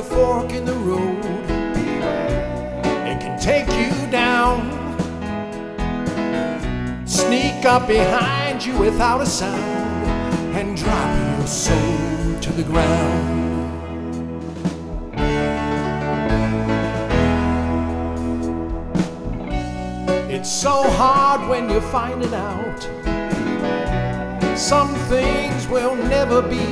fork in the road. It can take you down, sneak up behind you without a sound, and drop your soul to the ground. It's so hard when you find it out. Some things will never be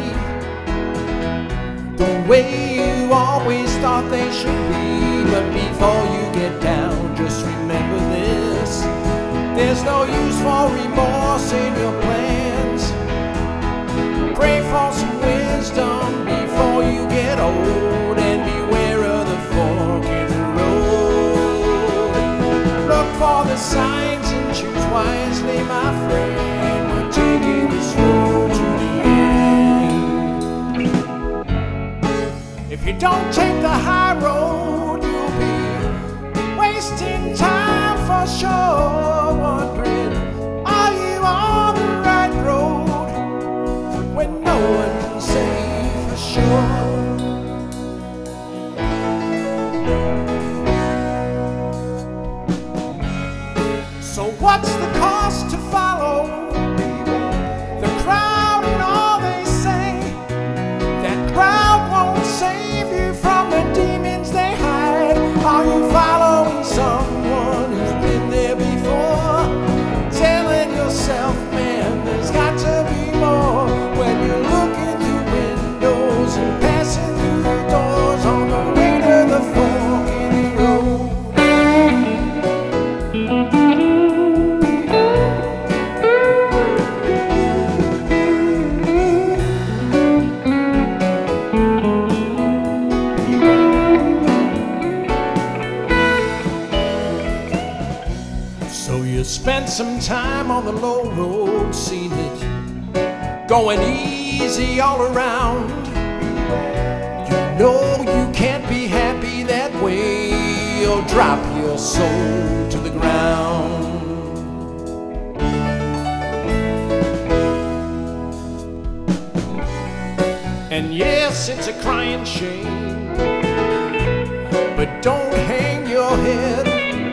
the way you always thought they should be. But before you get down, just remember this: there's no use for remorse in your plans. Pray for some wisdom before you get old, and beware of the fork in the road. Look for the signs and choose wisely, my friend. We're taking this road to the end. If you don't take the high road, you'll be wasting time for sure, wondering, are you on the right road, when no one can say for sure. So what's the cost to follow the crowd and all they say? That crowd won't save you from the demons they hide. Are you following someone who's been there before? Telling yourself, man, there's got to be more. When you're looking through windows and passing through doors on the way to the fork in the road. So you spent some time on the low road, seen it going easy all around. You know you can't be happy that way. You'll drop your soul to the ground. And yes, it's a crying shame, but don't hang your head,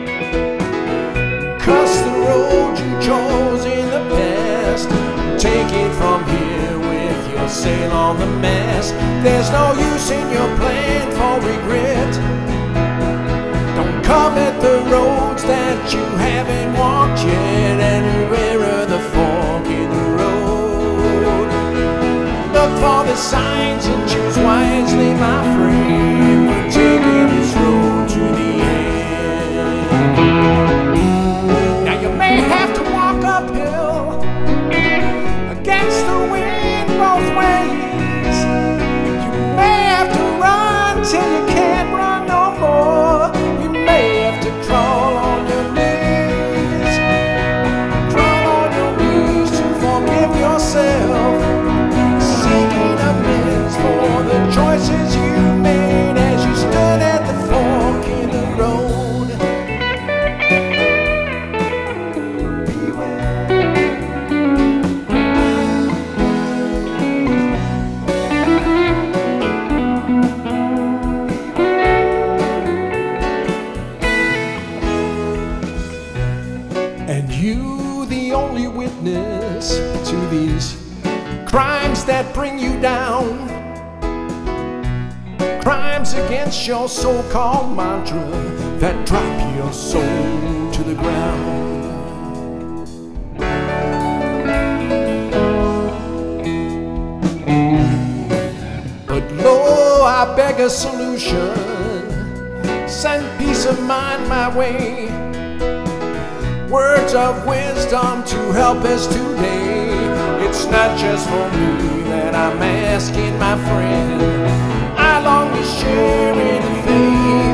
'cause the road you chose in the past, take it from here with your sail on the mast. There's no use in your plan for regret. Don't covet the roads that you haven't walked yet, and beware of the fork in the road. Look for the signs and choose wisely, my friend. We're taking this road to the end. You may have to walk uphill against the wind both ways. You may have to run till you can't run no more. You may have to crawl on your knees, crawl on your knees to forgive yourself, seeking amends for the choices you made as you stood at the fork in the road. And you, the only witness to these crimes that bring you down, crimes against your so-called mantra that drop your soul to the ground. But lo, I beg a solution. Send peace of mind my way. Words of wisdom to help us today. It's not just for me that I'm asking, my friend. I long to share anything